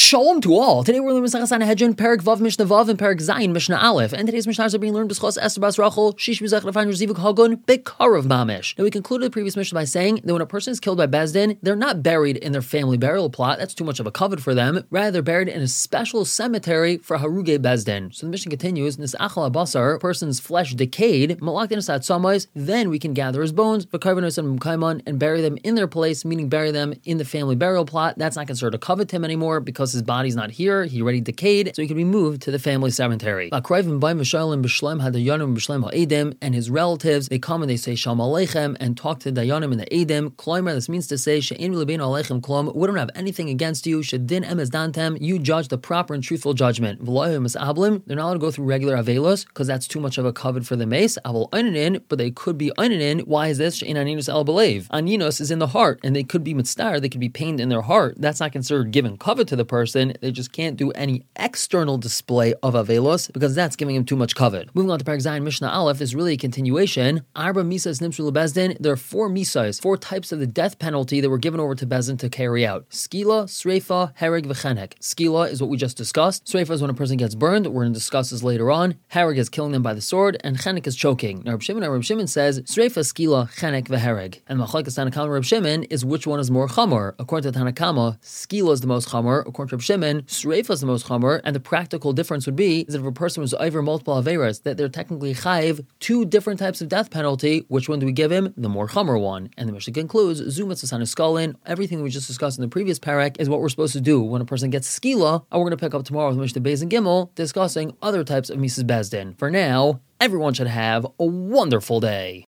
Shalom to all. Today we're learning Masechah Sanhedrin, Perek Vav Mishnah Vav, and Perek Zayin Mishnah Aleph. And today's Mishnahs are being learned b'schos Esther Bas Rachel, Shish B'zech Lefan Zivuk Hagun, Bekarav Mamish. Now we concluded the previous Mishnah by saying that when a person is killed by Bezdin, they're not buried in their family burial plot. That's too much of a covet for them. Rather, they're buried in a special cemetery for Haruge Bezdin. So the Mishnah continues: Nisachal Abasar, person's flesh decayed, Malaktin Asat Samais. Then we can gather his bones, V'karvanos and Mukaiman, and bury them in their place, meaning bury them in the family burial plot. That's not considered a covet him anymore because his body's not here, he already decayed, so he can be moved to the family cemetery. And his relatives, they come and they say Shalom Aleichem and talk to Dayanim and the Eidim. Kloimer, this means to say She'in Lebeinu Aleichem Klom, we don't have anything against you. Shedin Emes Dantem, you judge the proper and truthful judgment. They're not allowed to go through regular Avelos because that's too much of a covet for the mace. But they could be Einanin. Why is this? She'in Aninus El Belev. Aninus is in the heart, and they could be mitzvah, they could be pained in their heart. That's not considered giving covet to the person. They just can't do any external display of Avelos because that's giving him too much covet. Moving on to Perek Zayin Mishnah Aleph is really a continuation. Arba Misas Nimshul Bezdin. There are 4 Misas, 4 types of the death penalty that were given over to Bezdin to carry out. Skila, Sreifa, Hereg, V'chenek. Skila is what we just discussed. Sreifa is when a person gets burned. We're going to discuss this later on. Hereg is killing them by the sword, and Chenek is choking. Now Reb Shimon says Sreifa, Skila, Chenek, V'hereg. And Machlokes Tanakama and Reb Shimon is which one is more chamor. According to Tanakama, Skila is the most chamor. According to Reb Shimon, Sreifa is the most chamor, and the practical difference would be is that if a person was over multiple averas, that they're technically chayiv 2 different types of death penalty. Which one do we give him? The more chamor one. And the Mishnah concludes, Zumat Sasan Skalin, everything we just discussed in the previous parak is what we're supposed to do when a person gets skila, and we're going to pick up tomorrow with Mishnah Beis and Gimel, discussing other types of Mrs. Bezdin. For now, everyone should have a wonderful day.